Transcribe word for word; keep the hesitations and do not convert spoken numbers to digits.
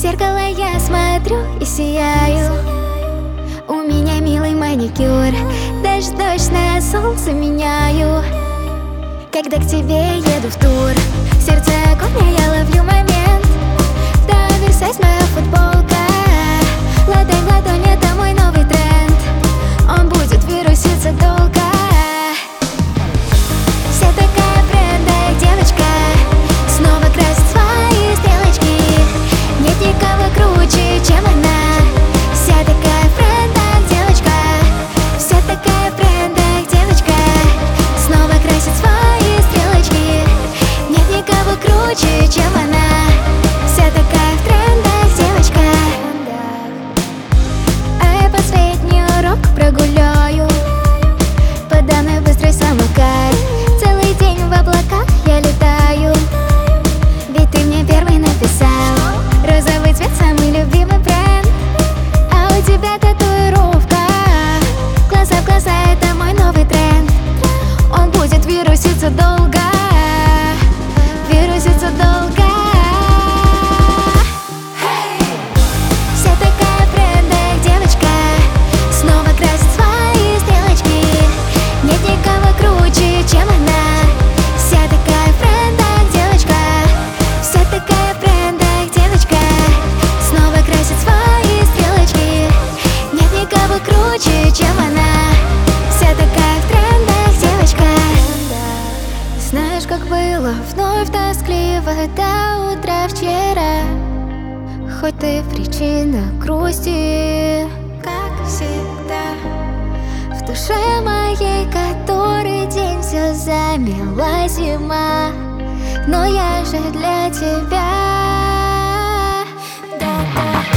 зеркало я смотрю и сияю. У меня милый маникюр, дождь, дождь на солнце меняю. Когда к тебе еду в тур, сердце огонь, я ловлю момент. Да, Версайз моя футболка, ладонь в ладонь, это мой новый тренд. Он будет вируситься долго. Вся такая брендовая девочка, снова красит свои стрелочки. Нет никого круче, чем она. Вся такая брендовая девочка, вся такая брендовая девочка, снова красит свои стрелочки. Нет никого круче, чем она. Вся такая в трендах девочка. А я последний урок прогуляю, подо мной быстрый самокат. Целый день в облаках я летаю, ведь ты мне первый написал. Розовый цвет самый любимый бренд, а у тебя татуировка. Глаза в глаза, это мой новый тренд. Он будет вируситься долго, вируситься долго. Вся такая брендовая девочка, снова красит свои стрелочки. Нет никого круче, чем она. Вся такая брендовая девочка, вся такая брендовая девочка, снова красит свои стрелочки. Нет никого круче, чем она. Вся такая в трендах девочка. Знаешь, как было вновь тоскливо до утра вчера. Хоть ты причина грусти, как всегда. В душе моей который день все замела зима, но я же для тебя. Да-да.